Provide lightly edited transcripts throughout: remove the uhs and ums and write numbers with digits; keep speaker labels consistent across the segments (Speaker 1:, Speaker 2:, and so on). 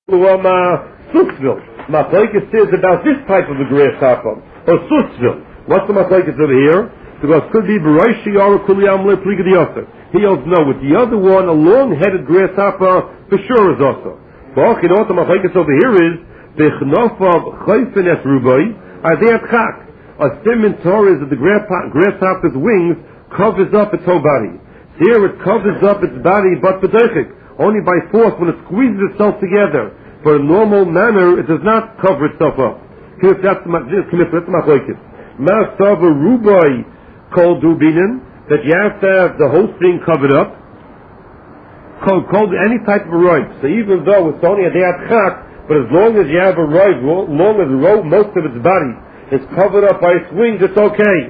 Speaker 1: Susville. Machlokes is about this type of a grasshopper. Or Susville. What's the machlokes over here? Because could be Baraishi or Kuliyam Le Pliga the Other. He holds no. With the other one, a long-headed grasshopper for sure is also. But you know what the machlokes over here is? The Chnofav Chayfen et Rubai are they at Chak. A simon Torah is that the grasshopper's wings covers up its whole body. Here it covers up its body, but B'deichik. Only by force when it squeezes itself together. For a normal manner, it does not cover itself up. That you have to have the whole thing covered up. Called any type of a robe. So even though it's only a deyat chak, but as long as you have a robe, long as most of its body is covered up by its wings, it's okay.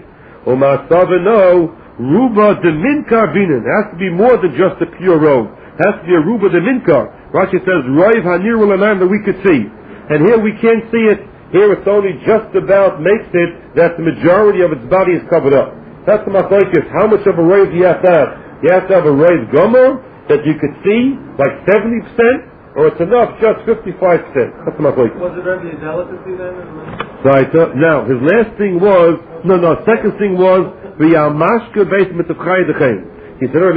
Speaker 1: Ruba de minkar binin. It has to be more than just a pure robe. It has to be a ruba de minkar. Rashi says, Roiv hanir ulaman, that we could see. And here we can't see it. Here it's only just about makes it that the majority of its body is covered up. That's the machlokes. How much of a roiv do you have to have? You have to have a roiv gomer that you could see like 70%, or it's enough just 55%. That's the machlokes.
Speaker 2: Was it really a delicacy then?
Speaker 1: Right. Now, his last thing was, second thing was, the Yamashka based mitavchay dechem. He said,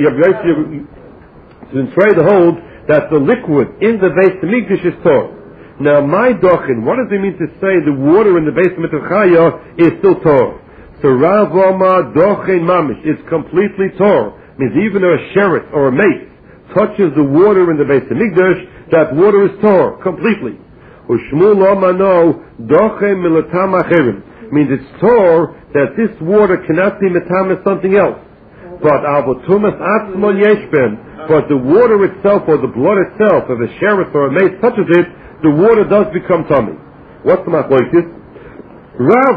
Speaker 1: to try to hold that the liquid in the Beis Hamikdash is tor. Now, my dochin, what does it mean to say the water in the Beis Hamikdash is still tor? So Rav Omar dochin mamish is completely tor. Means even though a sheret or a mace touches the water in the Beis Hamikdash, that water is tor completely. Ushmul Omar no dochin milatam acherim. Means it's tor that this water cannot be metam as something else. But avotumas atzmon yeshben. But the water itself, or the blood itself, if a sheriff or a mace touches it, the water does become tummy. What's the machlokes? Rav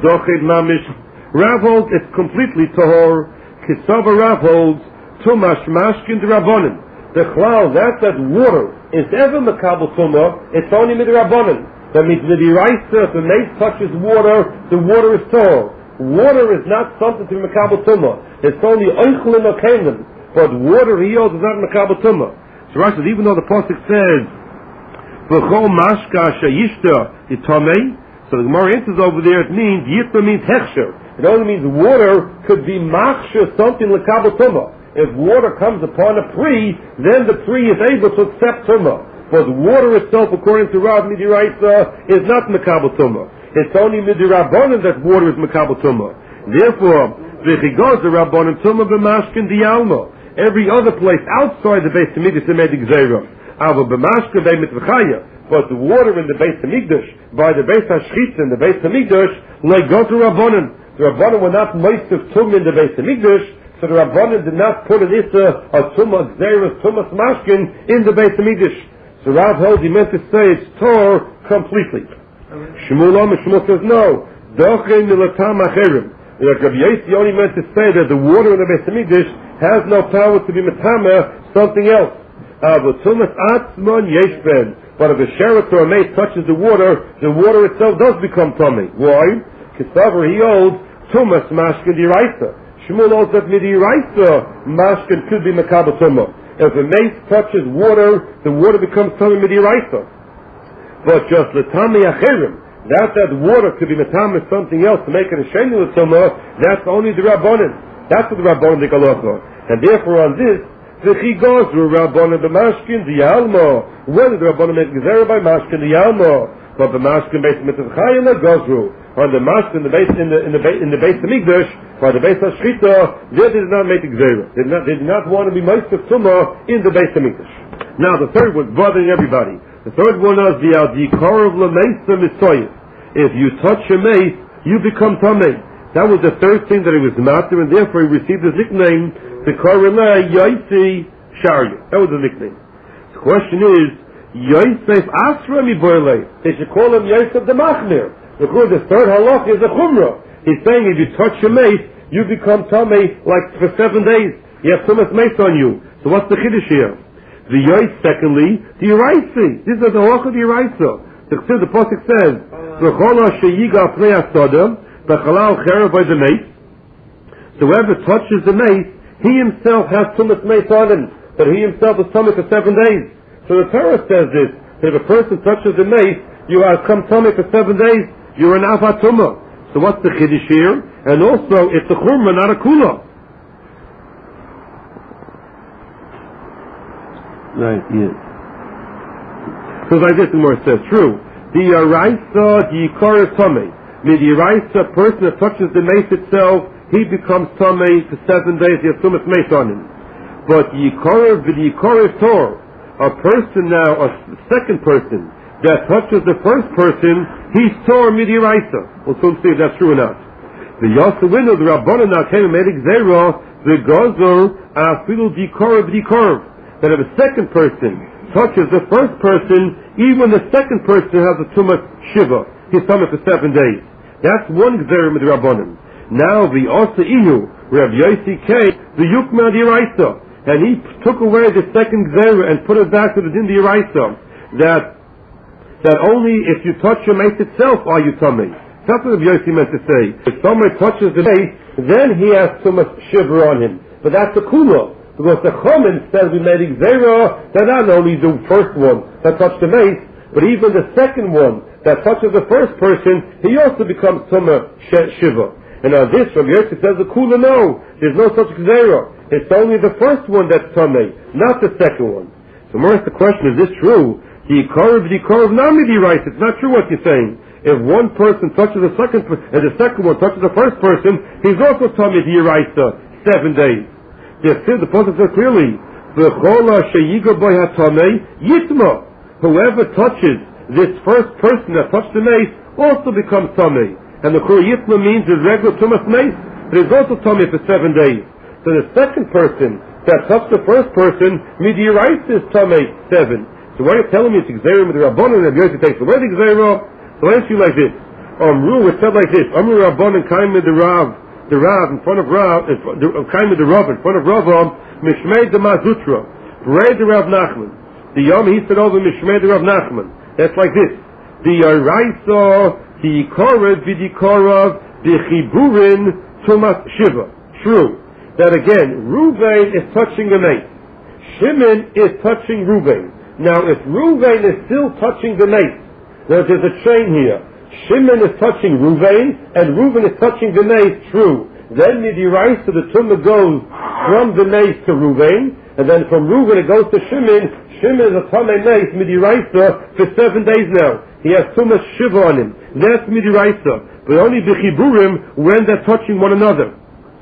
Speaker 1: holds it's completely tahor. Kisava Rav holds tumash mashkin d'rabonin. The chlal, that water is ever makabel tumah, it's only midrabonin. That means midiraisa, if a mace touches water, the water is tahor. Water is not something to be makabel tumah. It's only oichlin or kalim. But water he holds is not makabel tumah. So Rashi says, even though the pasuk says v'chol mashka shayishta itamei, so the Gemara answers over there, it means yitma means hechsher. It only means water could be machsher something makabel tumah. If water comes upon a pri, then the pri is able to accept tumah. But water itself, according to Rav Midiraisa, is not makabel tumah. It's only midirabonim that water is makabel tumah. Therefore, v'chigaz the rabbonim tumah b'mashkin diyalma. Every other place outside the Beis Hamikdash is made gzeira. Ava b'mashkin bei mitvachaya. But the water in the Beis Hamikdash, by the Beis Hashchitz in the Beis Hamikdash, like go to rabbonim. The rabbonim were not moist of tumah in the Beis Hamikdash, so the rabbonim did not put an issa of tumah gzeira, tumah mashkin in the Beis Hamikdash. So Rav holds he meant to say it's tor completely. Shmuel says no. Dochin milatam acherim. Rabbi Yossi only meant to say that the water in the Beis Hamikdash has no power to be metama something else. But if a sheret or a mace touches the water itself does become tummy. Why? Kisaver he holds tumas mashkin diraisa. Shmuel holds that midiraisa mashkin could be makabel tumah. If a mace touches water, the water becomes tummy midiraisa. But just l'tami acherim, that water could be metama something else to make it a sheni l'tumah, that's only the rabbonim. That's what the rabbonim think halacha. And therefore on this, the chigazru rabbonim b'mashkin diyalma. Whether the rabbonim make gezerah by mashkin diyalma, but the mashkin based mitzvachayim the gazru. On the mashkin in the Beis Hamikdash, by the Beis Hashchita, they did not make gezerah. They did not want to be most of tumah in the Beis Hamikdash. Now the third was bothering everybody. The third one is the adikar of lemesa misoyif. If you touch a mace, you become tamei. That was the third thing that he was master, and therefore he received his nickname, the Korele Yaisi Sharia. That was the nickname. The question is, Yosef Asra mi Boile. They should call him Yosef the Machmir. Because the third halach is a chumrah. He's saying if you touch a mace, you become tamei like for 7 days. You have tumas mace on you. So what's the chiddush here? The Yos, secondly, the Yeraisi. This is the halach of the Yeraisa. The pasuk says, "V'chola sheyiga pnei asada, b'chalal cherav by the mace." So whoever touches the mace, he himself has tumas mace on him, but he himself is tummy for 7 days. So the Torah says this, If a person touches the mace, you are come tummy for 7 days, you're an avatuma. So what's the chiddush here? And also, it's a churma, not a kula. Right, yeah. So like this, the Gemara says, true. The Yaraisa, the Yikara Tomei. The Yaraisa, person that touches the mace itself, he becomes Tomei for 7 days, he has so much mace on him. But the Yikara Tor, a person now, a second person, that touches the first person, he's Tor Midi Yaraisa. We'll soon see if that's true or not. The Yasa window, the Rabbanan now came and made Xera, the Gozer, Afilu Dikor B'Dikor. That if a second person touches the first person, even the second person has a tumah shiva. He's tumah for 7 days. That's one Xera with the Rabbanan. Now the Asa Inu, Rav Yossi K, the Yukma D'Iraisa, and he took away the second Xera and put it back to the Din D'Iraisa, that only if you touch your mace itself are you tummy. That's what Rav Yossi meant to say. If someone touches the mace, then he has tumah shiva on him. But that's the kula. Because the Chomen says we made Xera, that not only the first one that touched the mace, but even the second one that touches the first person, he also becomes Tumah Shiva. And on this, Rabbi Yossi says the Kula, no, there's no such Xera. It's only the first one that's Tumah, not the second one. So more the question, is this true? The Yikarav Namidi writes, it's not true what you're saying. If one person touches the second person, and the second one touches the first person, he's also Tumah D'Iraisa, 7 days. The Pasuk says clearly, whoever touches this first person that touched the mace also becomes Tamei. And the Kura Yitma means the regular Tumas mace, but is also Tamei for 7 days. So the second person that touched the first person, Midi Rice is Tamei 7. So why are you telling me it's Xera with the Rabbanan and Yossi takes away the Xera? So I'll answer you like this. It said like this, Amru Rabbanan Kaim with the Rav in front of Rav, kind of the Rav in front of Rav, Mishmei de Mazutra, Bray de Rav Nachman. The Yom he said over Mishmei de Rav Nachman. That's like this. The Yaraisa, the Yikorav, Vidikorav, the Chiburin, Tumas Shiva. True. That again, Ruvain is touching the mace. Shimon is touching Ruvain. Now if Ruvain is still touching the mace, there's a chain here. Shimon is touching Ruvain, and Reuven is touching the mace, true. Then Midiraisa, the tumah goes from the mace to Ruvain, and then from Reuven it goes to Shimon. Shimon is a tamei mace, Midiraisa, for 7 days now. He has tumah shiva on him. That's Midiraisa. But only B'chiburim when they're touching one another.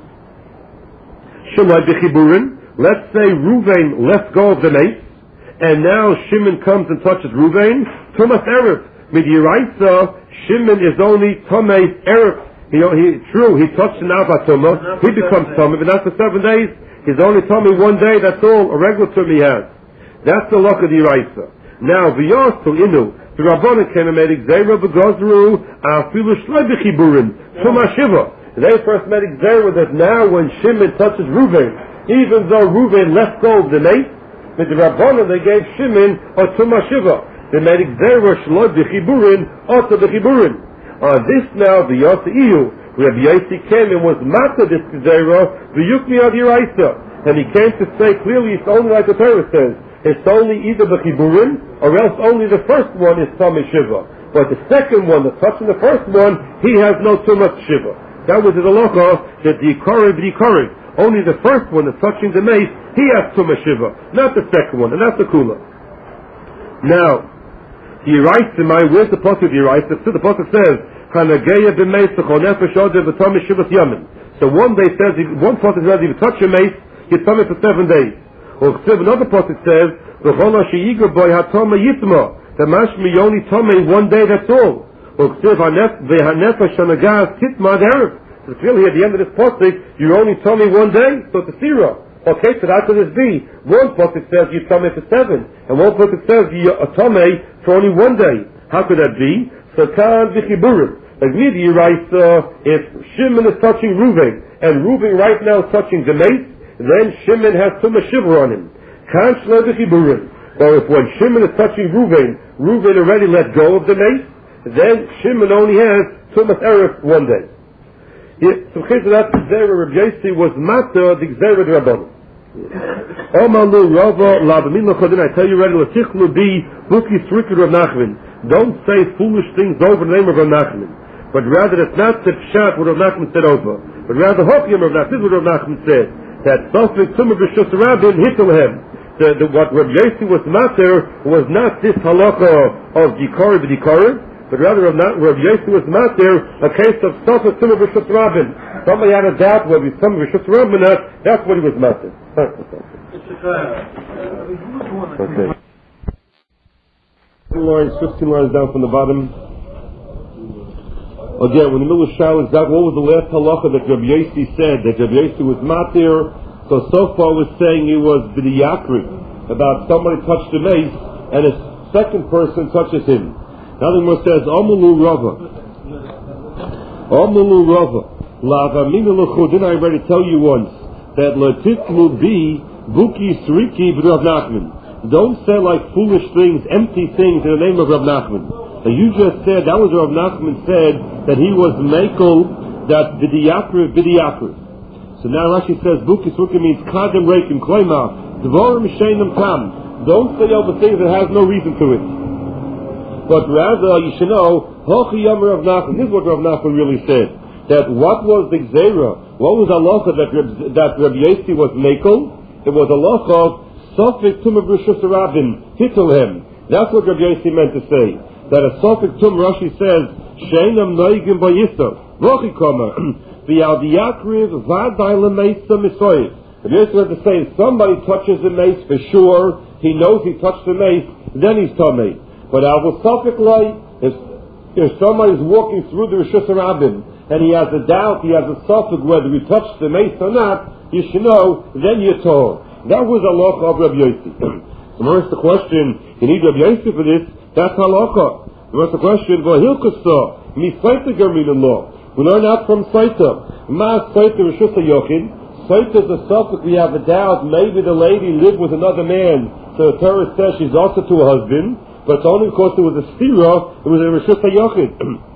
Speaker 1: Shemai B'chiburim, let's say Ruvain lets go of the mace, and now Shimon comes and touches Ruvain, Tumas Erev. Midiraisa, Shimon is only Tomei Erev. He touched an Avatuma, he becomes Tomei, but that's for 7 days. He's only Tomei 1 day, that's all, a regular Tomei he has. That's the luck of the Iraisa. Now, V'yosel Inu, the Rabbanan came and made Xera B'gozru, Afilu Shloi B'chiburin, Tuma Shiva. They first made Xera that now when Shimon touches Ruvain, even though Ruvain let go of the mace, with the Rabbanan they gave Shimon a Tuma Shiva. They made Xera Shloi B'chiburin, also B'chiburin. On this now, the Yossi Iyu, Rabbi Yossi came and was master this Xera, the Yukmi of Yiraisa. And he came to say clearly it's only like the Torah says, it's only either B'chiburin, or else only the first one is Tomei Shiva. But the second one, the touching the first one, he has no too much Shiva. That was the halacha that the Yikorav, only the first one that's touching the mace, he has too much Shiva, not the second one, and that's the Kula. Now, the Yiraisa, where's the pasuk of Yiraisa? The pasuk says, "Hanageya b'meis v'chonefesh odeh v'tomei shivas yamin." So one day says, one pasuk says, if you touch your mace, you're tummy for 7 days. Or another pasuk says, "V'chol sheyiga boy hatoma yitma." The mashmi only tummy 1 day. That's all. Or v'hanefesh hanagas titma d'erev. So clearly at the end of this pasuk, you're only tummy 1 day. So it's a sira. Okay, so how could this be? One pasuk says you're tummy for 7, and one pasuk says you're a tummy for only 1 day. How could that be? So kan v'chiburim. Like me, the Yiraisa, if Shimon is touching Ruvain, and Ruvain right now is touching the mace, then Shimon has Tumah Shiva on him. Kan shloi b'chiburim. Or if when Shimon is touching Ruvain, Ruvain already let go of the mace, then Shimon only has Tumah Erev 1 day. So that's the Xera Rabbi Yossi was matter the Xera Rabbanan. Omalu Rava Labamin Lachodin, I tell you already, Latichlu be Buki Srikid Rav Nachman. Don't say foolish things over the name of Rav Nachman. But rather, it's not the pshat what Rav Nachman said over. But rather, Hokim Rav Nachman, this is what Rav Nachman said. That Sofik Tumah B'Shus Rabin Hitlehem. What Rav Yossi was matter was not this halacha of Dikara b'Dikara, but rather Rav Yossi was matter a case of Sofik Tumah B'Shus Rabin. Somebody had a doubt whether it's Tumah B'Shus Rabin or not, that's what he was matter. Okay. 15 lines down from the bottom. Again, when the middle of Shal is that, what was the last halacha that Rabbi Yossi said? That Rabbi Yossi was matir, so far was saying he was b'diyakri, about somebody touched the mace, and a second person touches him. Now the Gemara says, Amulu Rava, La'avamina l'chu, didn't I already tell you once, that Latitlu bi Buki Sriki b'Rav Nachman. Don't say like foolish things, empty things in the name of Rav Nachman. Now you just said, that was Rav Nachman said, that he was Mekel, that B'diyakri. So now Rashi says, Buki Sriki means Kadem Reikim Kloima, Dvorim Sheinim Tam. Don't say over things that has no reason to it. But rather, you should know, Hochi Yom Rav Nachman, this is what Rav Nachman really said. That what was the Gzeira? What was halacha that Rabbi Yossi was Mekel? It was halacha of Sofik Tumah B'Rishus Rabin, Hitlehem. That's what Rabbi Yossi meant to say. That a Sofik Tum, Rashi says, Sheinam Noigim Bayisov, Rochi Koma, V'al Diyakriv V'adai L'Meisa Misoyev. Rabbi Yossi had to say, if somebody touches the mace for sure, he knows he touched the mace, then he's Tomei. But Al Sofik Lai, if somebody's walking through the Rishus Rabin, and he has a doubt, he has a suffix whether he touched the mace or not, you should know, then you're told. That was halacha of Rabbi Yossi. So where's the question, you need Rabbi Yossi for this, that's halacha. Where's the question, Vahilkasa, mi Saita Garmin law. We learn out from Saita. Ma Saita Rishus Yochin. Saita is a suffix, we have a doubt, maybe the lady lived with another man, so the Torah says she's also to a husband, but it's only because there was a stira, it was a Rishus Yochin.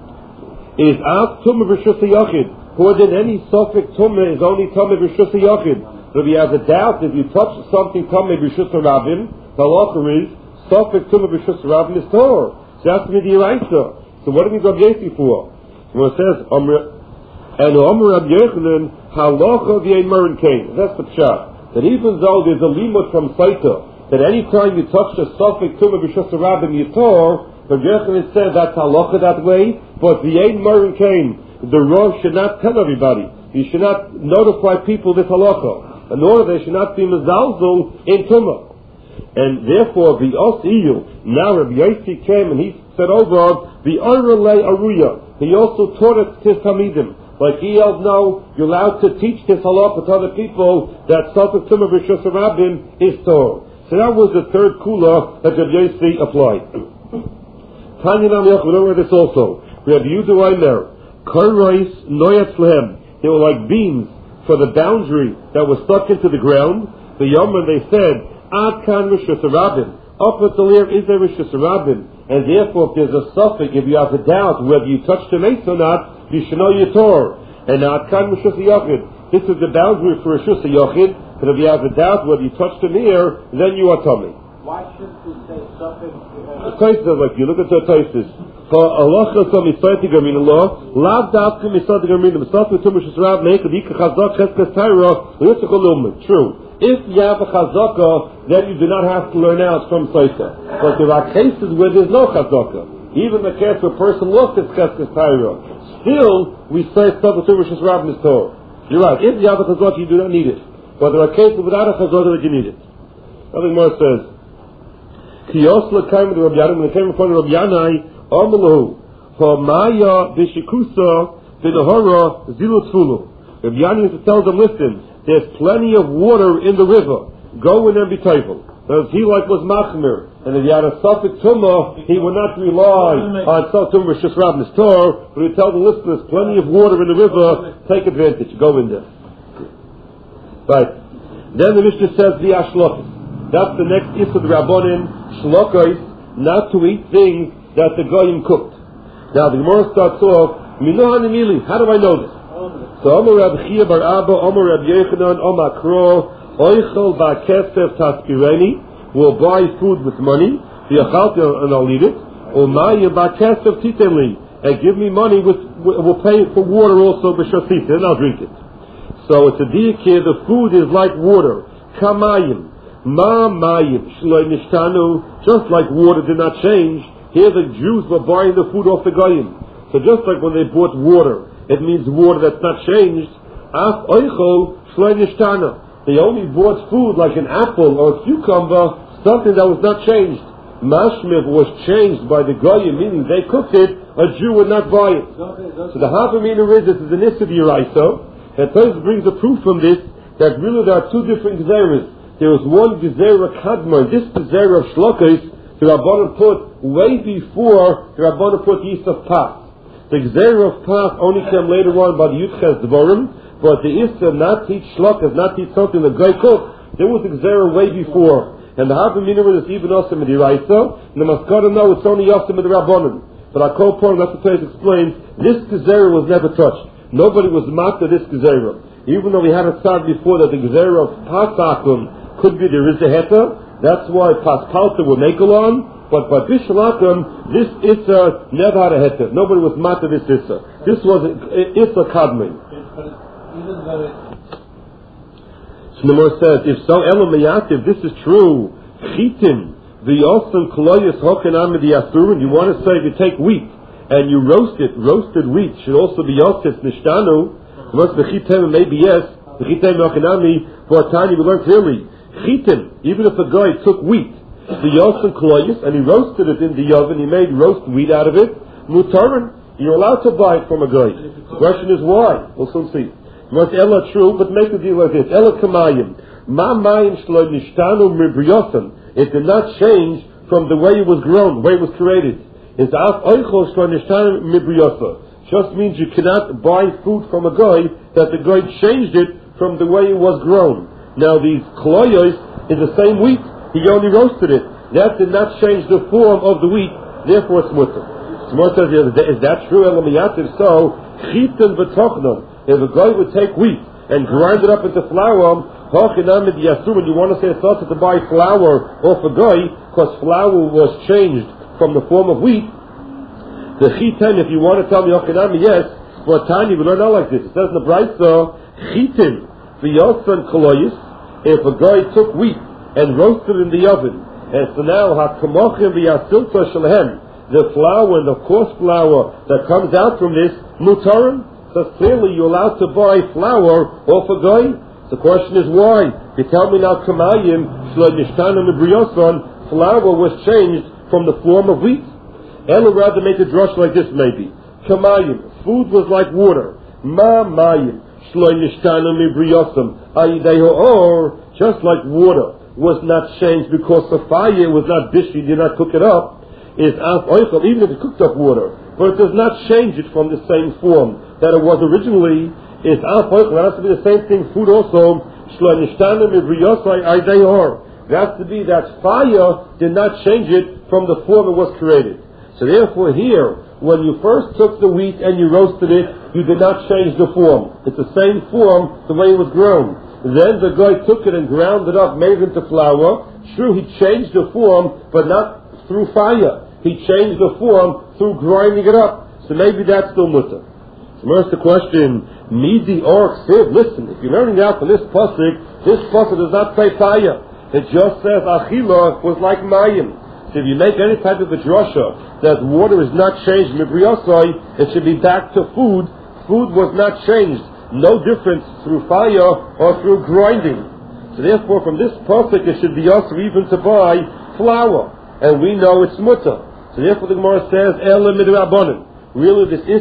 Speaker 1: Is out Tumah B'Rishus Yachid. More than any suffix Tumah is only Tumah B'Rishus Yachid. So if you have a doubt, if you touch something Tumah B'Rishus Rabin, the halacha is suffix Tumah B'Rishus Rabin is Torah. So that's the Yiraisa. So what do we Rabbi Yossi for? Well, it says, and Omer Rabbi Yochanan halacha v'yein Merin Kain. That's the pshat. That even though there's a limit from Saita, that any time you touch the suffix Tumah B'Rishus Rabin, you Torah, Rabbi Yochanan said that's halacha that way, but the Ein Merin Kain, the Rosh should not tell everybody. You should not notify people this halacha. In order they should not be mezalzel in Tumah. And therefore, the Os-Iyul, now Rabbi Yossi came and he said over, the Orelei Aruya. He also taught it to his Tamidim. Like he held, no, you're allowed to teach this halacha to other people that Sofik Tumah B'Rishus Rabin is Torah. So that was the third kula that Rabbi Yossi applied. Tanya Nam Yoch, we know where this also. We have Yudu Aimer, Karrois Noyatzlehem. They were like beams for the boundary that was stuck into the ground. The Yomar, they said, Ad Kan Rishus Rabin. Up at the Lir is there Rishus Rabin. And therefore, if there's a suffix, if you have a doubt whether you touched the mace or not, you should know your Torah. And Ad Kan Rishus Yachid. This is the boundary for Rishus Yachid. And if you have a doubt whether you touched the ear, then you are tummy.
Speaker 2: Why shouldn't we say suffix?
Speaker 1: Taisus, like you look at the Taisus. Allah so misayt gamin Allah, lav davka misayt gamin, misayt tumish srab make the chazak cheskas tyra, litzchol. True. If you have a chazaka, then you do not have to learn out from Saita. But there are cases where there's no chazaka. Even the case where a person lost his cheskas tyra. Still, we say misayt tumish srab mistor. You're right. If you have a chazaka, you do not need it. But there are cases without a chazaka that you need it. Nothing more says. Kiyosla came to Rabbi Yanai, when they came in front of Rabbi Yanai, Amalu, for Maya Bishikusa, Bidahara, Zilutzfulu. Rabbi Yanai used to tell them, listen, there's plenty of water in the river, go in and be teifel. Because he like was machmir, and if you had a suffix tumah, he would not rely on suffix tumah Rishus Rabin's Torah, but he'd tell the listeners, plenty of water in the river, take advantage, go in there. Right. Then the Mishnah says, the Ashlokis. That's the next issue of the Rabbonim, Shlokos, not to eat things that the Goyim cooked. Now the Gemara starts off, Minohan Emili, how do I know this? So Omer Rab Chia Bar Abba, Omer Rab Yechanan, Omer Kro, Oichel ba'kesef taspireni, will buy food with money, v'yachalti, and I'll eat it. Umayim ba'kesef titenli, and give me money will pay for water also b'shasita, and I'll drink it. So it's a diak here, the food is like water. Kamayim, ma mayim, shloi nishtanu, just like water did not change, here the Jews were buying the food off the goyim. So just like when they bought water, it means water that's not changed. Af oichol shloi nishtanu. They only bought food like an apple or a cucumber, something that was not changed. Mashmiv was changed by the goyim, meaning they cooked it, a Jew would not buy it. So the Havamina is this is an issa d'oraisa. And Tosfos brings a proof from this that really there are two different gezeras. There was one gezerah kadma, this gezerah of shlokos, the Rabbanan put way before the Rabbanan put Yis of Pas. The gezerah of Pas only came later on by the Yudches Dvorim, but the Issa not teach shlokas, not teach something the guy cooked. There was a gezerah way before. And the Havamina is even also d'oraisa, and the Maskara know it's only also the Rabbanan. But our co-point, that's the place explains, this gezerah was never touched. Nobody was master this gezerah. Even though we had a thought before that the gezerah of Pasakum could be the Rizaheta, that's why Paspalta were Mekalon, but by Bishalakum, this Issa never had a Heta. Nobody was master this Issa. This was Issa Kadmi. So the Gemara says, if so, Elamayat, if this is true, Chitin, the Osam Koloyas Hokanam the Yasurin, you want to say if you take wheat, and you roast it, roasted wheat should also be yosis nishtanu. Must the chitem maybe yes, the chitem yokanami for a tiny we learned clearly. Chitim, even if a guy took wheat, the yosim kloyis, and he roasted it in the oven, he made roast wheat out of it, mutaran, you're allowed to buy it from a guy. The question is why? We'll soon see. Must Ella true, but make the deal like this. Ella kamayim. Ma mayim shlo nishtanu mibriyosam. It did not change from the way it was grown, the way it was created. Just means you cannot buy food from a guy that the guy changed it from the way it was grown. Now these kloyos is the same wheat, he only roasted it. That did not change the form of the wheat, therefore it's mutter. Someone says, is that true? If so, chitin v'tochnon. If a guy would take wheat and grind it up into flour, when you want to say it's not to buy flour off a guy, because flour was changed from the form of wheat, the chitin, if you want to tell me Yokinami, yes, for Tanya, we learn out like this. It says in the Brayso, chitin, v'yosan koloyis, if a guy took wheat and roasted it in the oven, and so now, ha'kamochim v'yasilta shalahem, the flour and the coarse flour that comes out from this, mutarim, says clearly you're allowed to buy flour off a guy. The question is why? You tell me now, kamayim, shlo nishtanim v'yosan, flour was changed from the form of wheat. Ella rather make a drush like this maybe. Kamayim, food was like water. Ma mayim, shloi nishtanu mibriyosam, ayideho, or just like water was not changed because the fire was not bishy, did not cook it up, is af oichel, even if it cooked up water, but it does not change it from the same form that it was originally, is af oichel. It has to be the same thing, food also, shloi nishtanu mibriyosam, ayideho. It has to be that fire did not change it from the form it was created. So therefore here, when you first took the wheat and you roasted it, you did not change the form. It's the same form, the way it was grown. Then the guy took it and ground it up, made it into flour. True, he changed the form, but not through fire. He changed the form through grinding it up. So maybe that's still mutter. So where's the question? Midi or ksiv. Listen, if you're learning out from this pasuk does not say fire. It just says achila was like mayim. So if you make any type of a drasha that water is not changed mibriyosai, it should be back to food. Food was not changed. No difference through fire or through grinding. So therefore from this pasuk it should be also even to buy flour. And we know it's mutter. So therefore the Gemara says, Ela midrabanan. Really this is